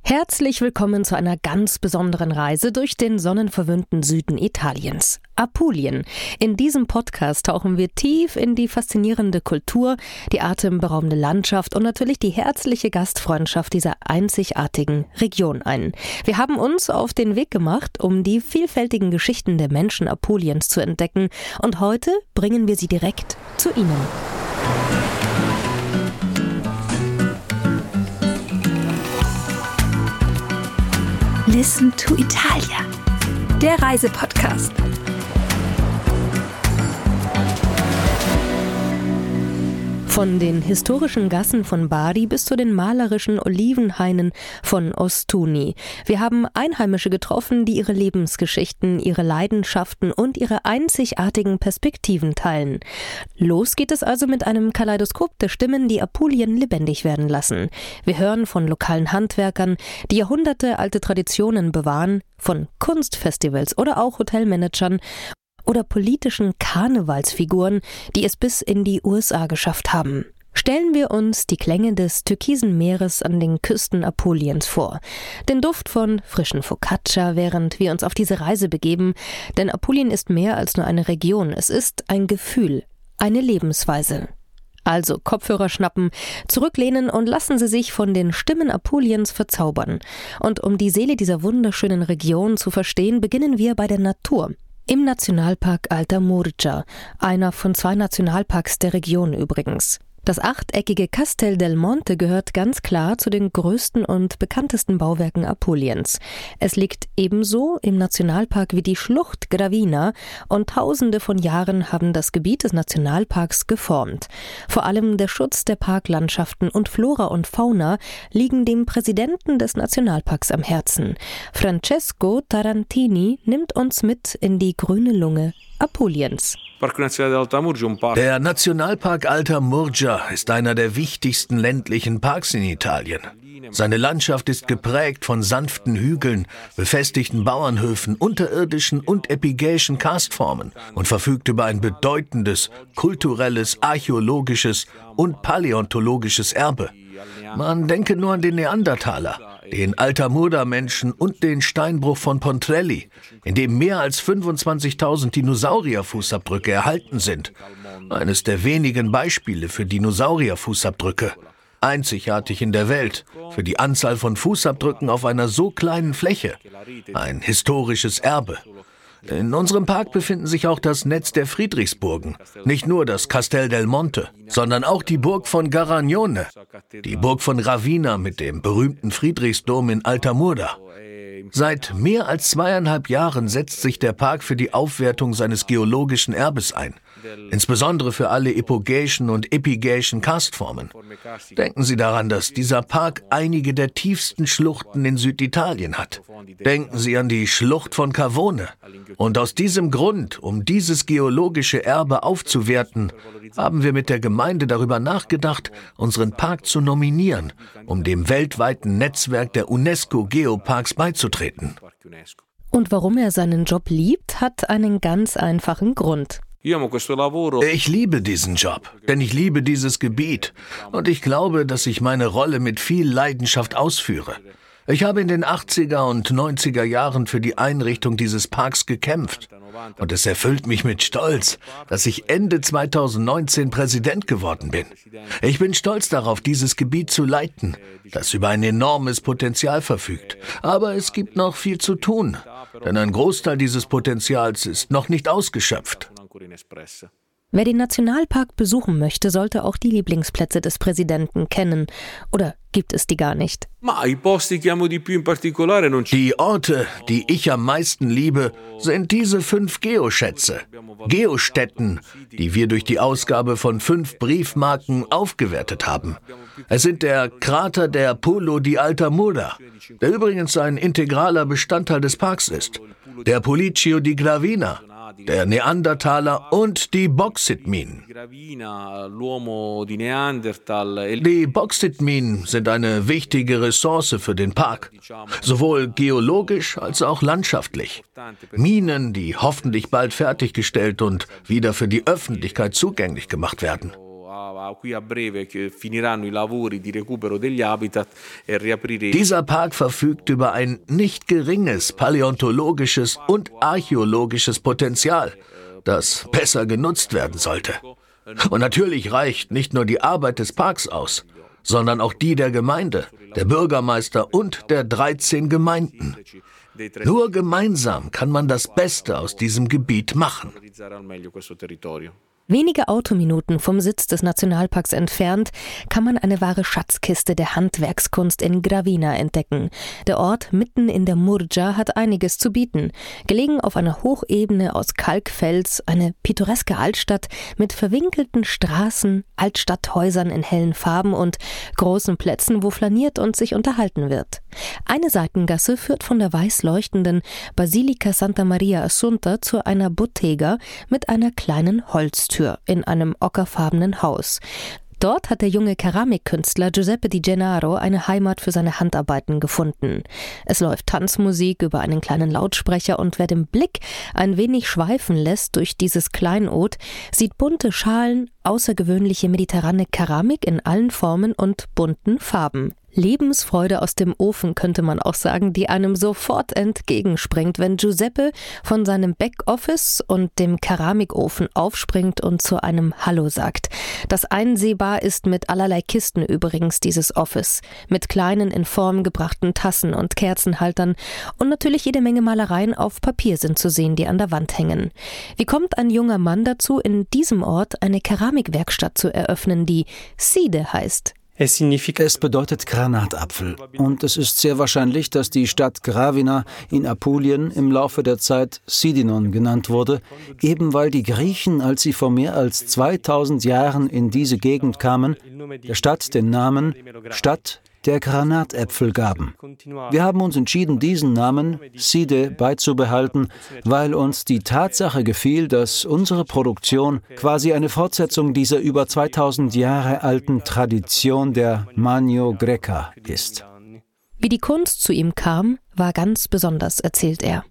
Herzlich willkommen zu einer ganz besonderen Reise durch den sonnenverwöhnten Süden Italiens, Apulien. In diesem Podcast tauchen wir tief in die faszinierende Kultur, die atemberaubende Landschaft und natürlich die herzliche Gastfreundschaft dieser einzigartigen Region ein. Wir haben uns auf den Weg gemacht, um die vielfältigen Geschichten der Menschen Apuliens zu entdecken, und heute bringen wir sie direkt zu Ihnen. Listen to Italia, der Reisepodcast. Von den historischen Gassen von Bari bis zu den malerischen Olivenhainen von Ostuni. Wir haben Einheimische getroffen, die ihre Lebensgeschichten, ihre Leidenschaften und ihre einzigartigen Perspektiven teilen. Los geht es also mit einem Kaleidoskop der Stimmen, die Apulien lebendig werden lassen. Wir hören von lokalen Handwerkern, die jahrhundertealte Traditionen bewahren, von Kunstfestivals oder auch Hotelmanagern oder politischen Karnevalsfiguren, die es bis in die USA geschafft haben. Stellen wir uns die Klänge des türkisen Meeres an den Küsten Apuliens vor. Den Duft von frischen Focaccia, während wir uns auf diese Reise begeben. Denn Apulien ist mehr als nur eine Region. Es ist ein Gefühl, eine Lebensweise. Also Kopfhörer schnappen, zurücklehnen und lassen Sie sich von den Stimmen Apuliens verzaubern. Und um die Seele dieser wunderschönen Region zu verstehen, beginnen wir bei der Natur. Im Nationalpark Alta Murgia, einer von 2 Nationalparks der Region übrigens. Das achteckige Castel del Monte gehört ganz klar zu den größten und bekanntesten Bauwerken Apuliens. Es liegt ebenso im Nationalpark wie die Schlucht Gravina und Tausende von Jahren haben das Gebiet des Nationalparks geformt. Vor allem der Schutz der Parklandschaften und Flora und Fauna liegen dem Präsidenten des Nationalparks am Herzen. Francesco Tarantini nimmt uns mit in die grüne Lunge Apuliens. Der Nationalpark Alta Murgia ist einer der wichtigsten ländlichen Parks in Italien. Seine Landschaft ist geprägt von sanften Hügeln, befestigten Bauernhöfen, unterirdischen und epigäischen Karstformen und verfügt über ein bedeutendes kulturelles, archäologisches und paläontologisches Erbe. Man denke nur an den Neandertaler, den Altamura-Menschen und den Steinbruch von Pontrelli, in dem mehr als 25.000 Dinosaurierfußabdrücke erhalten sind. Eines der wenigen Beispiele für Dinosaurierfußabdrücke. Einzigartig in der Welt für die Anzahl von Fußabdrücken auf einer so kleinen Fläche. Ein historisches Erbe. In unserem Park befinden sich auch das Netz der Friedrichsburgen. Nicht nur das Castel del Monte, sondern auch die Burg von Garagnone, die Burg von Ravenna mit dem berühmten Friedrichsdom in Alta Murgia. Seit mehr als 2,5 Jahren setzt sich der Park für die Aufwertung seines geologischen Erbes ein. Insbesondere für alle epogäischen und epigäischen Karstformen. Denken Sie daran, dass dieser Park einige der tiefsten Schluchten in Süditalien hat. Denken Sie an die Schlucht von Cavone. Und aus diesem Grund, um dieses geologische Erbe aufzuwerten, haben wir mit der Gemeinde darüber nachgedacht, unseren Park zu nominieren, um dem weltweiten Netzwerk der UNESCO-Geoparks beizutreten. Und warum er seinen Job liebt, hat einen ganz einfachen Grund. Ich liebe diesen Job, denn ich liebe dieses Gebiet und ich glaube, dass ich meine Rolle mit viel Leidenschaft ausführe. Ich habe in den 80er und 90er Jahren für die Einrichtung dieses Parks gekämpft und es erfüllt mich mit Stolz, dass ich Ende 2019 Präsident geworden bin. Ich bin stolz darauf, dieses Gebiet zu leiten, das über ein enormes Potenzial verfügt. Aber es gibt noch viel zu tun, denn ein Großteil dieses Potenzials ist noch nicht ausgeschöpft. Wer den Nationalpark besuchen möchte, sollte auch die Lieblingsplätze des Präsidenten kennen. Oder gibt es die gar nicht? Die Orte, die ich am meisten liebe, sind diese 5 Geoschätze. Geostätten, die wir durch die Ausgabe von 5 Briefmarken aufgewertet haben. Es sind der Krater der Polo di Alta Murgia, der übrigens ein integraler Bestandteil des Parks ist. Der Policcio di Gravina, der Neandertaler und die Bauxitminen. Die Bauxitminen sind eine wichtige Ressource für den Park, sowohl geologisch als auch landschaftlich. Minen, die hoffentlich bald fertiggestellt und wieder für die Öffentlichkeit zugänglich gemacht werden. Dieser Park verfügt über ein nicht geringes paläontologisches und archäologisches Potenzial, das besser genutzt werden sollte. Und natürlich reicht nicht nur die Arbeit des Parks aus, sondern auch die der Gemeinde, der Bürgermeister und der 13 Gemeinden. Nur gemeinsam kann man das Beste aus diesem Gebiet machen. Wenige Autominuten vom Sitz des Nationalparks entfernt kann man eine wahre Schatzkiste der Handwerkskunst in Gravina entdecken. Der Ort mitten in der Murgia hat einiges zu bieten. Gelegen auf einer Hochebene aus Kalkfels, eine pittoreske Altstadt mit verwinkelten Straßen, Altstadthäusern in hellen Farben und großen Plätzen, wo flaniert und sich unterhalten wird. Eine Seitengasse führt von der weiß leuchtenden Basilika Santa Maria Assunta zu einer Bottega mit einer kleinen Holztür in einem ockerfarbenen Haus. Dort hat der junge Keramikkünstler Giuseppe Di Gennaro eine Heimat für seine Handarbeiten gefunden. Es läuft Tanzmusik über einen kleinen Lautsprecher und wer den Blick ein wenig schweifen lässt durch dieses Kleinod, sieht bunte Schalen, außergewöhnliche mediterrane Keramik in allen Formen und bunten Farben. Lebensfreude aus dem Ofen, könnte man auch sagen, die einem sofort entgegenspringt, wenn Giuseppe von seinem Backoffice und dem Keramikofen aufspringt und zu einem Hallo sagt. Das einsehbar ist mit allerlei Kisten übrigens dieses Office, mit kleinen in Form gebrachten Tassen und Kerzenhaltern und natürlich jede Menge Malereien auf Papier sind zu sehen, die an der Wand hängen. Wie kommt ein junger Mann dazu, in diesem Ort eine Keramikwerkstatt zu eröffnen, die Side heißt? Es bedeutet Granatapfel und es ist sehr wahrscheinlich, dass die Stadt Gravina in Apulien im Laufe der Zeit Sidinon genannt wurde, eben weil die Griechen, als sie vor mehr als 2000 Jahren in diese Gegend kamen, der Stadt den Namen Stadt der Granatäpfel gaben. Wir haben uns entschieden, diesen Namen Side beizubehalten, weil uns die Tatsache gefiel, dass unsere Produktion quasi eine Fortsetzung dieser über 2000 Jahre alten Tradition der Magno Greca ist. Wie die Kunst zu ihm kam, war ganz besonders, erzählt er.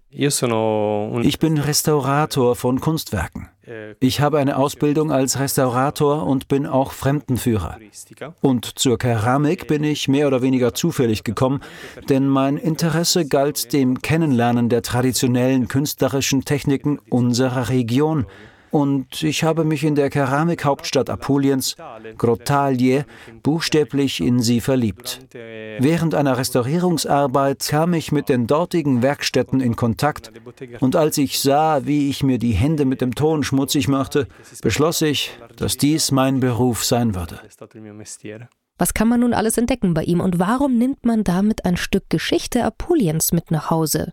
Ich bin Restaurator von Kunstwerken. Ich habe eine Ausbildung als Restaurator und bin auch Fremdenführer. Und zur Keramik bin ich mehr oder weniger zufällig gekommen, denn mein Interesse galt dem Kennenlernen der traditionellen künstlerischen Techniken unserer Region. Und ich habe mich in der Keramikhauptstadt Apuliens, Grottaglie, buchstäblich in sie verliebt. Während einer Restaurierungsarbeit kam ich mit den dortigen Werkstätten in Kontakt und als ich sah, wie ich mir die Hände mit dem Ton schmutzig machte, beschloss ich, dass dies mein Beruf sein würde. Was kann man nun alles entdecken bei ihm und warum nimmt man damit ein Stück Geschichte Apuliens mit nach Hause?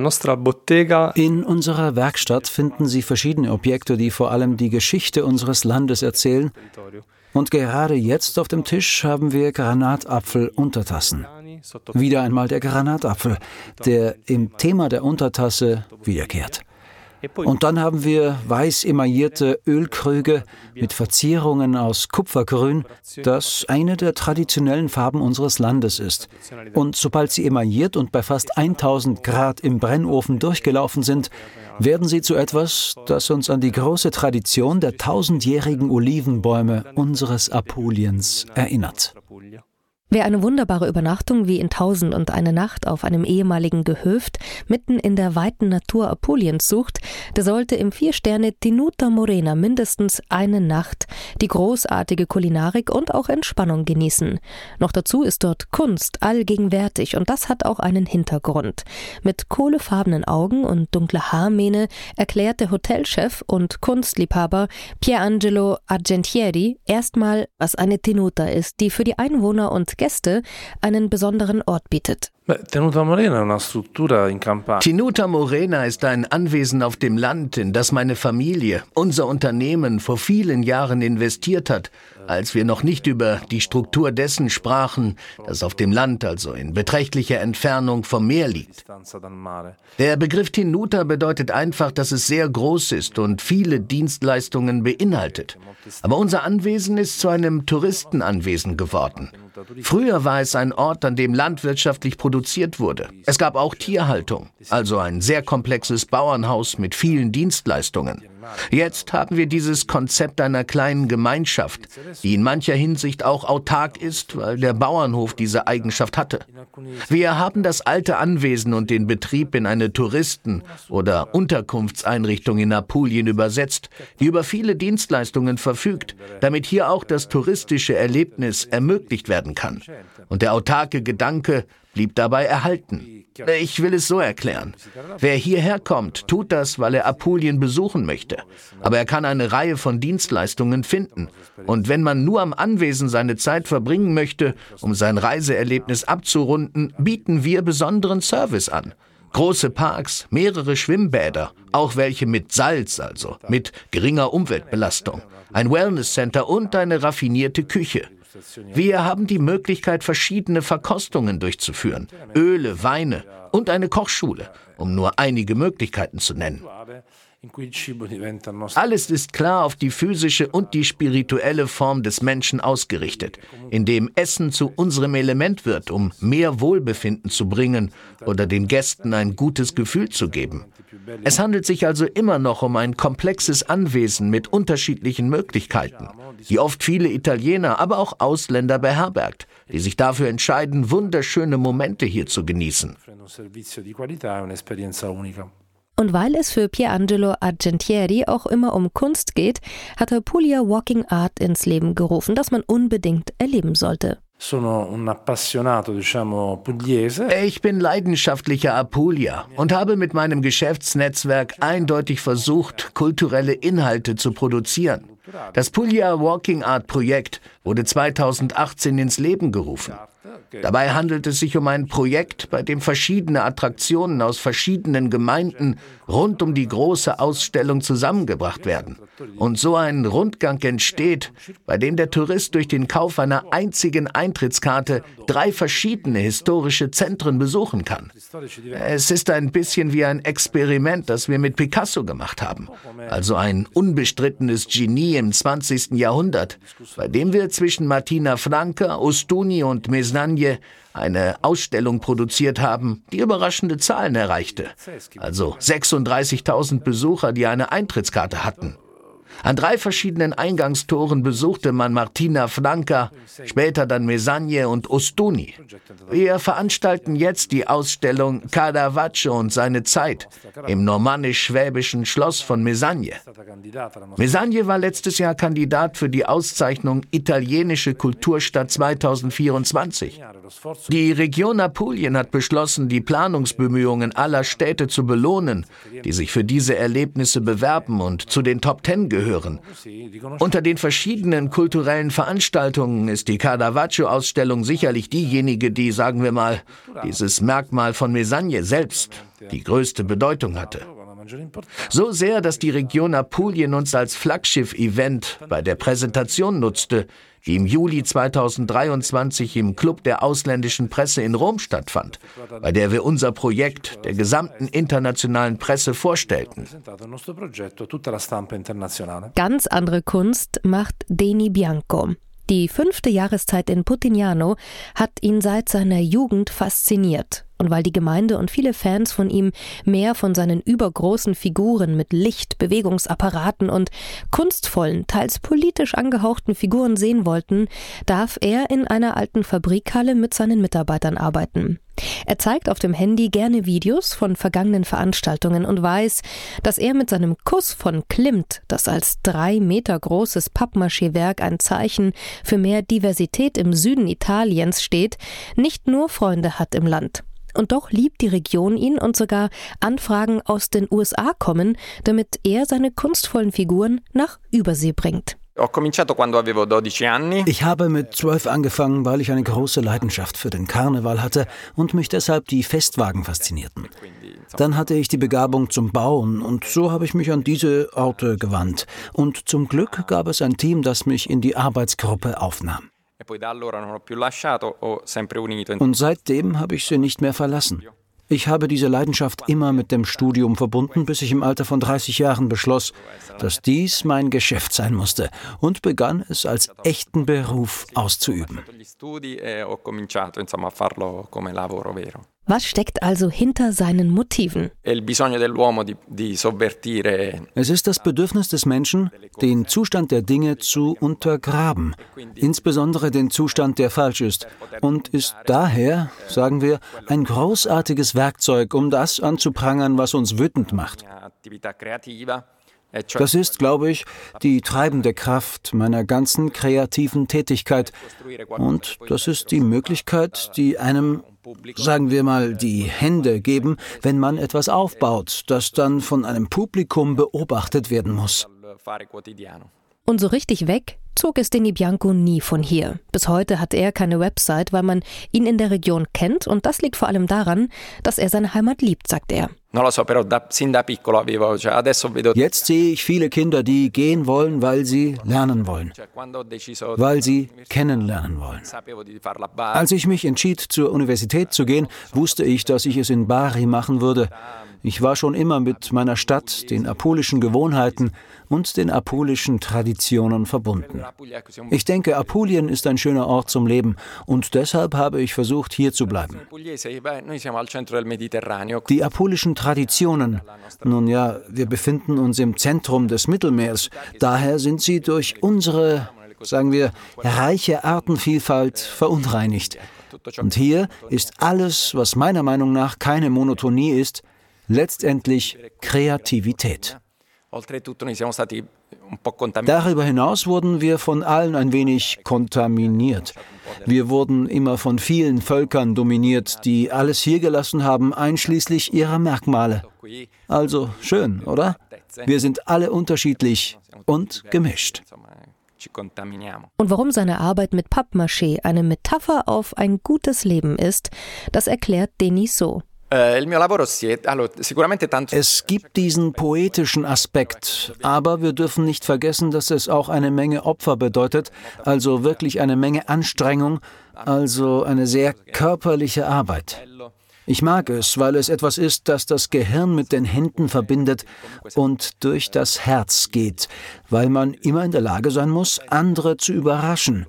In unserer Werkstatt finden Sie verschiedene Objekte, die vor allem die Geschichte unseres Landes erzählen. Und gerade jetzt auf dem Tisch haben wir Granatapfel-Untertassen. Wieder einmal der Granatapfel, der im Thema der Untertasse wiederkehrt. Und dann haben wir weiß emaillierte Ölkrüge mit Verzierungen aus Kupfergrün, das eine der traditionellen Farben unseres Landes ist. Und sobald sie emailliert und bei fast 1000 Grad im Brennofen durchgelaufen sind, werden sie zu etwas, das uns an die große Tradition der 1000-jährigen Olivenbäume unseres Apuliens erinnert. Wer eine wunderbare Übernachtung wie in 1001 Nacht auf einem ehemaligen Gehöft mitten in der weiten Natur Apuliens sucht, der sollte im 4-Sterne Tenuta Morena mindestens eine Nacht die großartige Kulinarik und auch Entspannung genießen. Noch dazu ist dort Kunst allgegenwärtig und das hat auch einen Hintergrund. Mit kohlefarbenen Augen und dunkler Haarmähne erklärt der Hotelchef und Kunstliebhaber Pierangelo Argentieri erstmal, was eine Tenuta ist, die für die Einwohner und Gäste einen besonderen Ort bietet. Tenuta Morena ist ein Anwesen auf dem Land, in das meine Familie, unser Unternehmen vor vielen Jahren investiert hat, als wir noch nicht über die Struktur dessen sprachen, das auf dem Land, also in beträchtlicher Entfernung vom Meer liegt. Der Begriff Tenuta bedeutet einfach, dass es sehr groß ist und viele Dienstleistungen beinhaltet. Aber unser Anwesen ist zu einem Touristenanwesen geworden. Früher war es ein Ort, an dem landwirtschaftlich produziert wurde. Es gab auch Tierhaltung, also ein sehr komplexes Bauernhaus mit vielen Dienstleistungen. Jetzt haben wir dieses Konzept einer kleinen Gemeinschaft, die in mancher Hinsicht auch autark ist, weil der Bauernhof diese Eigenschaft hatte. Wir haben das alte Anwesen und den Betrieb in eine Touristen- oder Unterkunftseinrichtung in Apulien übersetzt, die über viele Dienstleistungen verfügt, damit hier auch das touristische Erlebnis ermöglicht werden kann. Und der autarke Gedanke blieb dabei erhalten. Ich will es so erklären. Wer hierher kommt, tut das, weil er Apulien besuchen möchte. Aber er kann eine Reihe von Dienstleistungen finden. Und wenn man nur am Anwesen seine Zeit verbringen möchte, um sein Reiseerlebnis abzurunden, bieten wir besonderen Service an. Große Parks, mehrere Schwimmbäder, auch welche mit Salz, also mit geringer Umweltbelastung, ein Wellnesscenter und eine raffinierte Küche. Wir haben die Möglichkeit, verschiedene Verkostungen durchzuführen, Öle, Weine und eine Kochschule, um nur einige Möglichkeiten zu nennen. Alles ist klar auf die physische und die spirituelle Form des Menschen ausgerichtet, in dem Essen zu unserem Element wird, um mehr Wohlbefinden zu bringen oder den Gästen ein gutes Gefühl zu geben. Es handelt sich also immer noch um ein komplexes Anwesen mit unterschiedlichen Möglichkeiten, die oft viele Italiener, aber auch Ausländer beherbergt, die sich dafür entscheiden, wunderschöne Momente hier zu genießen. Und weil es für Pierangelo Argentieri auch immer um Kunst geht, hat Apulia Walking Art ins Leben gerufen, das man unbedingt erleben sollte. Ich bin leidenschaftlicher Apulier und habe mit meinem Geschäftsnetzwerk eindeutig versucht, kulturelle Inhalte zu produzieren. Das Puglia Walking Art Projekt wurde 2018 ins Leben gerufen. Dabei handelt es sich um ein Projekt, bei dem verschiedene Attraktionen aus verschiedenen Gemeinden rund um die große Ausstellung zusammengebracht werden. Und so ein Rundgang entsteht, bei dem der Tourist durch den Kauf einer einzigen Eintrittskarte 3 verschiedene historische Zentren besuchen kann. Es ist ein bisschen wie ein Experiment, das wir mit Picasso gemacht haben. Also ein unbestrittenes Genie im 20. Jahrhundert, bei dem wir zwischen Martina Franca, Ostuni und Meznagne eine Ausstellung produziert haben, die überraschende Zahlen erreichte. Also 36.000 Besucher, die eine Eintrittskarte hatten. An 3 verschiedenen Eingangstoren besuchte man Martina Franca, später dann Meznagne und Ostuni. Wir veranstalten jetzt die Ausstellung Caravaggio und seine Zeit im normannisch-schwäbischen Schloss von Meznagne. Meznagne war letztes Jahr Kandidat für die Auszeichnung Italienische Kulturstadt 2024. Die Region Apulien hat beschlossen, die Planungsbemühungen aller Städte zu belohnen, die sich für diese Erlebnisse bewerben und zu den Top 10 gehören. Unter den verschiedenen kulturellen Veranstaltungen ist die Caravaggio-Ausstellung sicherlich diejenige, die, sagen wir mal, dieses Merkmal von Meznagne selbst die größte Bedeutung hatte. So sehr, dass die Region Apulien uns als Flaggschiff-Event bei der Präsentation nutzte, die im Juli 2023 im Club der ausländischen Presse in Rom stattfand, bei der wir unser Projekt der gesamten internationalen Presse vorstellten. Ganz andere Kunst macht Deni Bianco. Die 5. Jahreszeit in Putignano hat ihn seit seiner Jugend fasziniert. Und weil die Gemeinde und viele Fans von ihm mehr von seinen übergroßen Figuren mit Licht, Bewegungsapparaten und kunstvollen, teils politisch angehauchten Figuren sehen wollten, darf er in einer alten Fabrikhalle mit seinen Mitarbeitern arbeiten. Er zeigt auf dem Handy gerne Videos von vergangenen Veranstaltungen und weiß, dass er mit seinem Kuss von Klimt, das als 3 Meter großes Pappmaché-Werk ein Zeichen für mehr Diversität im Süden Italiens steht, nicht nur Freunde hat im Land. Und doch liebt die Region ihn und sogar Anfragen aus den USA kommen, damit er seine kunstvollen Figuren nach Übersee bringt. Ich habe mit 12 angefangen, weil ich eine große Leidenschaft für den Karneval hatte und mich deshalb die Festwagen faszinierten. Dann hatte ich die Begabung zum Bauen und so habe ich mich an diese Orte gewandt. Und zum Glück gab es ein Team, das mich in die Arbeitsgruppe aufnahm. Und seitdem habe ich sie nicht mehr verlassen. Ich habe diese Leidenschaft immer mit dem Studium verbunden, bis ich im Alter von 30 Jahren beschloss, dass dies mein Geschäft sein musste und begann es als echten Beruf auszuüben. Was steckt also hinter seinen Motiven? Es ist das Bedürfnis des Menschen, den Zustand der Dinge zu untergraben, insbesondere den Zustand, der falsch ist, und ist daher, sagen wir, ein großartiges Werkzeug, um das anzuprangern, was uns wütend macht. Das ist, glaube ich, die treibende Kraft meiner ganzen kreativen Tätigkeit. Und das ist die Möglichkeit, die einem, sagen wir mal, die Hände geben, wenn man etwas aufbaut, das dann von einem Publikum beobachtet werden muss. Und so richtig weg zog es Denis Bianco nie von hier. Bis heute hat er keine Website, weil man ihn in der Region kennt, und das liegt vor allem daran, dass er seine Heimat liebt, sagt er. Jetzt sehe ich viele Kinder, die gehen wollen, weil sie lernen wollen, weil sie kennenlernen wollen. Als ich mich entschied, zur Universität zu gehen, wusste ich, dass ich es in Bari machen würde. Ich war schon immer mit meiner Stadt, den apulischen Gewohnheiten und den apulischen Traditionen verbunden. Ich denke, Apulien ist ein schöner Ort zum Leben, und deshalb habe ich versucht, hier zu bleiben. Die apulischen Traditionen, nun ja, wir befinden uns im Zentrum des Mittelmeers, daher sind sie durch unsere, sagen wir, reiche Artenvielfalt verunreinigt. Und hier ist alles, was meiner Meinung nach keine Monotonie ist, letztendlich Kreativität. Darüber hinaus wurden wir von allen ein wenig kontaminiert. Wir wurden immer von vielen Völkern dominiert, die alles hier gelassen haben, einschließlich ihrer Merkmale. Also schön, oder? Wir sind alle unterschiedlich und gemischt. Und warum seine Arbeit mit Pappmaché eine Metapher auf ein gutes Leben ist, das erklärt Denis so. Es gibt diesen poetischen Aspekt, aber wir dürfen nicht vergessen, dass es auch eine Menge Opfer bedeutet, also wirklich eine Menge Anstrengung, also eine sehr körperliche Arbeit. Ich mag es, weil es etwas ist, das das Gehirn mit den Händen verbindet und durch das Herz geht, weil man immer in der Lage sein muss, andere zu überraschen.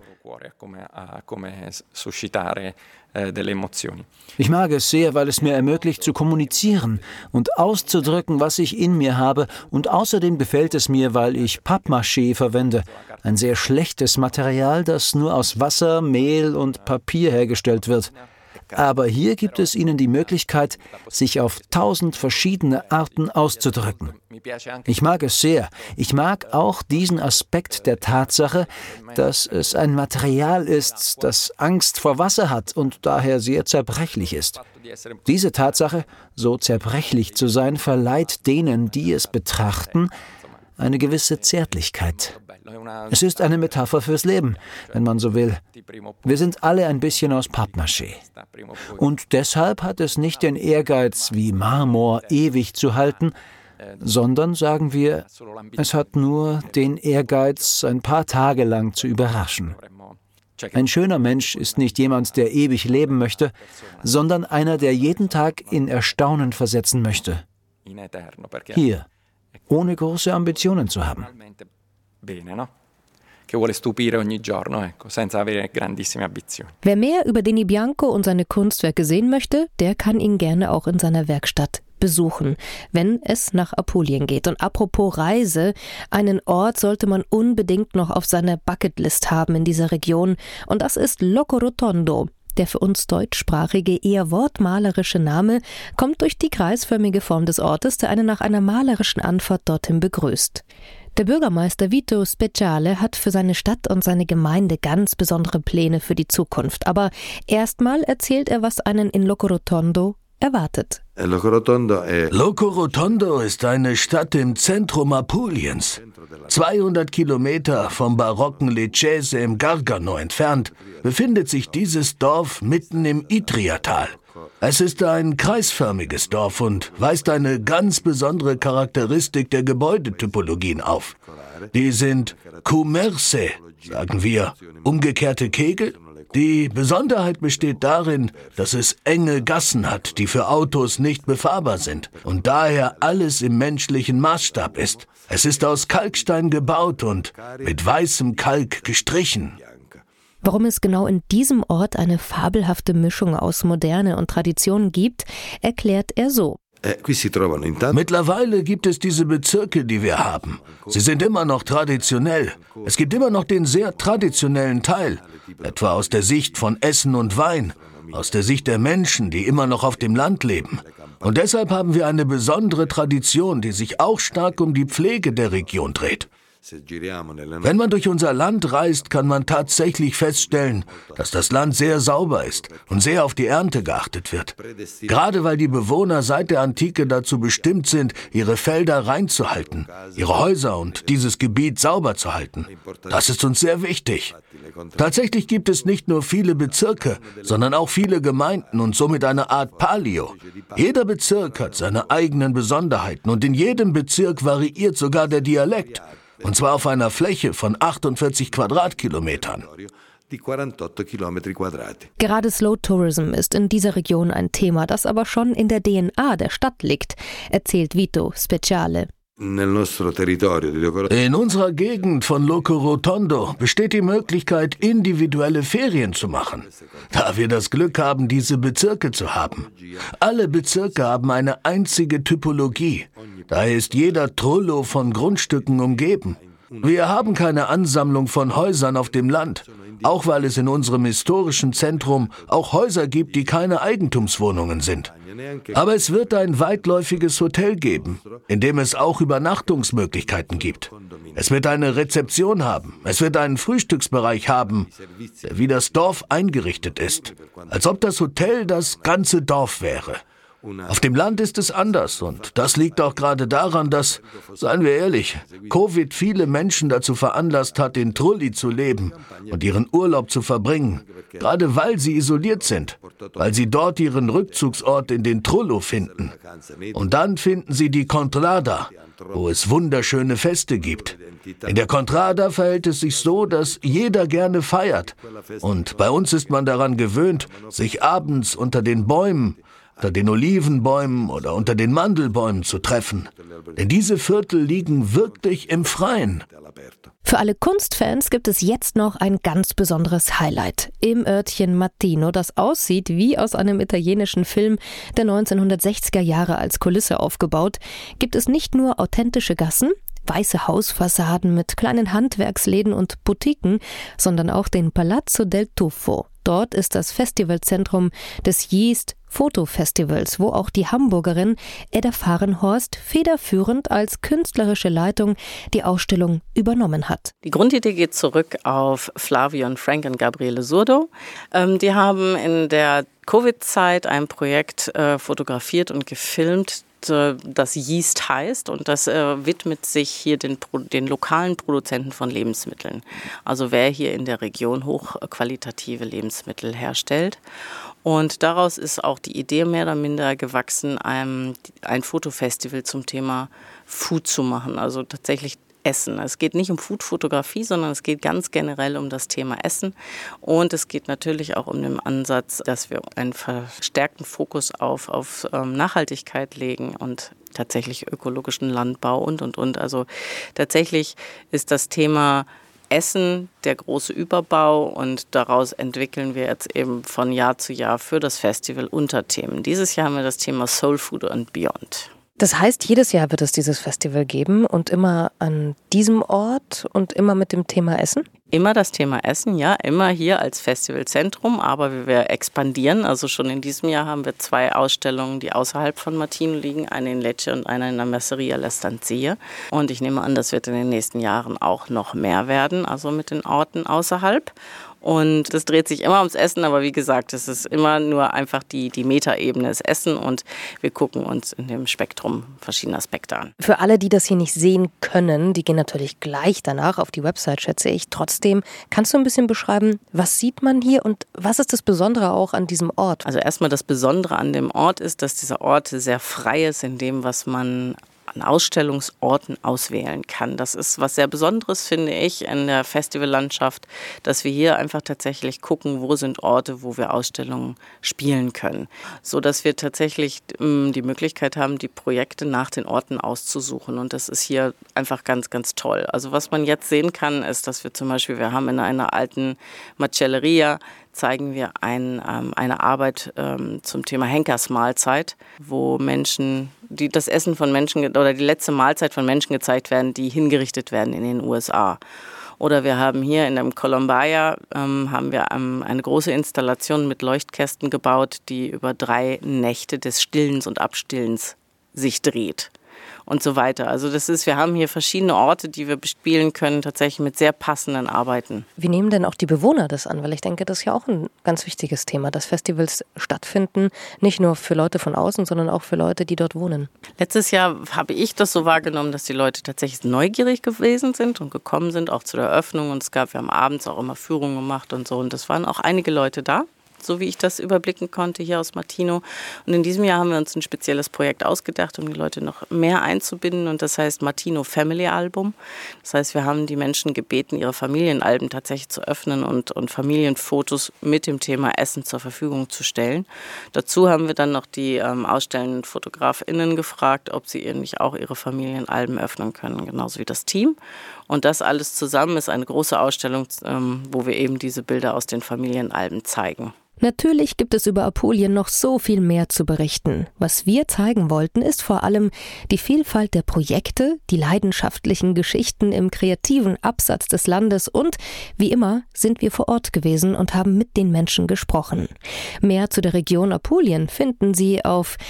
Ich mag es sehr, weil es mir ermöglicht, zu kommunizieren und auszudrücken, was ich in mir habe. Und außerdem gefällt es mir, weil ich Pappmaché verwende. Ein sehr schlechtes Material, das nur aus Wasser, Mehl und Papier hergestellt wird. Aber hier gibt es ihnen die Möglichkeit, sich auf 1000 verschiedene Arten auszudrücken. Ich mag es sehr. Ich mag auch diesen Aspekt der Tatsache, dass es ein Material ist, das Angst vor Wasser hat und daher sehr zerbrechlich ist. Diese Tatsache, so zerbrechlich zu sein, verleiht denen, die es betrachten, eine gewisse Zärtlichkeit. Es ist eine Metapher fürs Leben, wenn man so will. Wir sind alle ein bisschen aus Pappmaché. Und deshalb hat es nicht den Ehrgeiz, wie Marmor ewig zu halten, sondern, sagen wir, es hat nur den Ehrgeiz, ein paar Tage lang zu überraschen. Ein schöner Mensch ist nicht jemand, der ewig leben möchte, sondern einer, der jeden Tag in Erstaunen versetzen möchte. Hier, ohne große Ambitionen zu haben. Wer mehr über Denis Bianco und seine Kunstwerke sehen möchte, der kann ihn gerne auch in seiner Werkstatt besuchen, wenn es nach Apulien geht. Und apropos Reise, einen Ort sollte man unbedingt noch auf seiner Bucketlist haben in dieser Region, und das ist Locorotondo. Der für uns deutschsprachige, eher wortmalerische Name kommt durch die kreisförmige Form des Ortes, der einen nach einer malerischen Anfahrt dorthin begrüßt. Der Bürgermeister Vito Speciale hat für seine Stadt und seine Gemeinde ganz besondere Pläne für die Zukunft. Aber erstmal erzählt er, was einen in Locorotondo erwartet. Locorotondo ist eine Stadt im Zentrum Apuliens. 200 Kilometer vom barocken Lecese im Gargano entfernt befindet sich dieses Dorf mitten im Idriatal. Es ist ein kreisförmiges Dorf und weist eine ganz besondere Charakteristik der Gebäudetypologien auf. Die sind Commerce, sagen wir, umgekehrte Kegel. Die Besonderheit besteht darin, dass es enge Gassen hat, die für Autos nicht befahrbar sind und daher alles im menschlichen Maßstab ist. Es ist aus Kalkstein gebaut und mit weißem Kalk gestrichen. Warum es genau in diesem Ort eine fabelhafte Mischung aus Moderne und Tradition gibt, erklärt er so. Mittlerweile gibt es diese Bezirke, die wir haben. Sie sind immer noch traditionell. Es gibt immer noch den sehr traditionellen Teil, etwa aus der Sicht von Essen und Wein, aus der Sicht der Menschen, die immer noch auf dem Land leben. Und deshalb haben wir eine besondere Tradition, die sich auch stark um die Pflege der Region dreht. Wenn man durch unser Land reist, kann man tatsächlich feststellen, dass das Land sehr sauber ist und sehr auf die Ernte geachtet wird. Gerade weil die Bewohner seit der Antike dazu bestimmt sind, ihre Felder reinzuhalten, ihre Häuser und dieses Gebiet sauber zu halten. Das ist uns sehr wichtig. Tatsächlich gibt es nicht nur viele Bezirke, sondern auch viele Gemeinden und somit eine Art Palio. Jeder Bezirk hat seine eigenen Besonderheiten und in jedem Bezirk variiert sogar der Dialekt. Und zwar auf einer Fläche von 48 Quadratkilometern. Gerade Slow Tourism ist in dieser Region ein Thema, das aber schon in der DNA der Stadt liegt, erzählt Vito Speciale. In unserer Gegend von Locorotondo besteht die Möglichkeit, individuelle Ferien zu machen, da wir das Glück haben, diese Bezirke zu haben. Alle Bezirke haben eine einzige Typologie, daher ist jeder Trullo von Grundstücken umgeben. Wir haben keine Ansammlung von Häusern auf dem Land, auch weil es in unserem historischen Zentrum auch Häuser gibt, die keine Eigentumswohnungen sind. Aber es wird ein weitläufiges Hotel geben, in dem es auch Übernachtungsmöglichkeiten gibt. Es wird eine Rezeption haben, es wird einen Frühstücksbereich haben, der wie das Dorf eingerichtet ist, als ob das Hotel das ganze Dorf wäre. Auf dem Land ist es anders und das liegt auch gerade daran, dass, seien wir ehrlich, Covid viele Menschen dazu veranlasst hat, in Trulli zu leben und ihren Urlaub zu verbringen, gerade weil sie isoliert sind, weil sie dort ihren Rückzugsort in den Trullo finden. Und dann finden sie die Contrada, wo es wunderschöne Feste gibt. In der Contrada verhält es sich so, dass jeder gerne feiert und bei uns ist man daran gewöhnt, sich abends unter den Bäumen, unter den Olivenbäumen oder unter den Mandelbäumen zu treffen. Denn diese Viertel liegen wirklich im Freien. Für alle Kunstfans gibt es jetzt noch ein ganz besonderes Highlight. Im Örtchen Mattino, das aussieht wie aus einem italienischen Film der 1960er Jahre als Kulisse aufgebaut, gibt es nicht nur authentische Gassen, weiße Hausfassaden mit kleinen Handwerksläden und Boutiquen, sondern auch den Palazzo del Tuffo. Dort ist das Festivalzentrum des Yeast Fotofestivals, wo auch die Hamburgerin Edda Fahrenhorst federführend als künstlerische Leitung die Ausstellung übernommen hat. Die Grundidee geht zurück auf Flavio und Frank und Gabriele Surdo. Die haben in der Covid-Zeit ein Projekt fotografiert und gefilmt, das Yeast heißt, und das widmet sich hier den lokalen Produzenten von Lebensmitteln. Also wer hier in der Region hochqualitative Lebensmittel herstellt. Und daraus ist auch die Idee mehr oder minder gewachsen, ein Fotofestival zum Thema Food zu machen, also tatsächlich Essen. Es geht nicht um Foodfotografie, sondern es geht ganz generell um das Thema Essen. Und es geht natürlich auch um den Ansatz, dass wir einen verstärkten Fokus auf Nachhaltigkeit legen und tatsächlich ökologischen Landbau und. Also tatsächlich ist das Thema Essen der große Überbau und daraus entwickeln wir jetzt eben von Jahr zu Jahr für das Festival Unterthemen. Dieses Jahr haben wir das Thema Soul Food and Beyond. Das heißt, jedes Jahr wird es dieses Festival geben und immer an diesem Ort und immer mit dem Thema Essen? Immer das Thema Essen, ja, immer hier als Festivalzentrum, aber wir expandieren. Also schon in diesem Jahr haben wir 2 Ausstellungen, die außerhalb von Martino liegen, eine in Lecce und eine in der Merceria l'Estancia. Und ich nehme an, das wird in den nächsten Jahren auch noch mehr werden, also mit den Orten außerhalb. Und das dreht sich immer ums Essen, aber wie gesagt, es ist immer nur einfach die Metaebene des Essen und wir gucken uns in dem Spektrum verschiedene Aspekte an. Für alle, die das hier nicht sehen können, die gehen natürlich gleich danach auf die Website, schätze ich. Trotzdem, kannst du ein bisschen beschreiben, was sieht man hier und was ist das Besondere auch an diesem Ort? Also erstmal das Besondere an dem Ort ist, dass dieser Ort sehr frei ist in dem, was man an Ausstellungsorten auswählen kann. Das ist was sehr Besonderes, finde ich, in der Festivallandschaft, dass wir hier einfach tatsächlich gucken, wo sind Orte, wo wir Ausstellungen spielen können. So dass wir tatsächlich die Möglichkeit haben, die Projekte nach den Orten auszusuchen. Und das ist hier einfach ganz, ganz toll. Also was man jetzt sehen kann, ist, dass wir zum Beispiel, wir haben in einer alten Macelleria, zeigen wir eine Arbeit zum Thema Henkersmahlzeit, wo Menschen, das Essen von Menschen oder die letzte Mahlzeit von Menschen gezeigt werden, die hingerichtet werden in den USA. Oder wir haben hier in dem Columbia haben wir eine große Installation mit Leuchtkästen gebaut, die über 3 Nächte des Stillens und Abstillens sich dreht. Und so weiter. Also wir haben hier verschiedene Orte, die wir bespielen können, tatsächlich mit sehr passenden Arbeiten. Wie nehmen denn auch die Bewohner das an? Weil ich denke, das ist ja auch ein ganz wichtiges Thema, dass Festivals stattfinden, nicht nur für Leute von außen, sondern auch für Leute, die dort wohnen. Letztes Jahr habe ich das so wahrgenommen, dass die Leute tatsächlich neugierig gewesen sind und gekommen sind, auch zu der Eröffnung. Und wir haben abends auch immer Führungen gemacht und so. Und es waren auch einige Leute da, so wie ich das überblicken konnte hier aus Martino. Und in diesem Jahr haben wir uns ein spezielles Projekt ausgedacht, um die Leute noch mehr einzubinden. Und das heißt Martino Family Album. Das heißt, wir haben die Menschen gebeten, ihre Familienalben tatsächlich zu öffnen und Familienfotos mit dem Thema Essen zur Verfügung zu stellen. Dazu haben wir dann noch die ausstellenden FotografInnen gefragt, ob sie nicht auch ihre Familienalben öffnen können, genauso wie das Team. Und das alles zusammen ist eine große Ausstellung, wo wir eben diese Bilder aus den Familienalben zeigen. Natürlich gibt es über Apulien noch so viel mehr zu berichten. Was wir zeigen wollten, ist vor allem die Vielfalt der Projekte, die leidenschaftlichen Geschichten im kreativen Absatz des Landes und, wie immer, sind wir vor Ort gewesen und haben mit den Menschen gesprochen. Mehr zu der Region Apulien finden Sie auf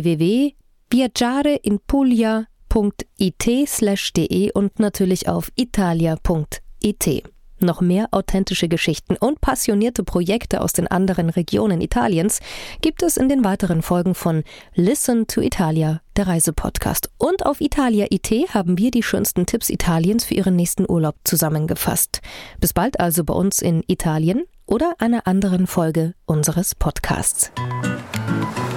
www.viaggiareinpuglia.it/de und natürlich auf italia.it. Noch mehr authentische Geschichten und passionierte Projekte aus den anderen Regionen Italiens gibt es in den weiteren Folgen von Listen to Italia, der Reisepodcast. Und auf Italia.it haben wir die schönsten Tipps Italiens für Ihren nächsten Urlaub zusammengefasst. Bis bald also bei uns in Italien oder einer anderen Folge unseres Podcasts.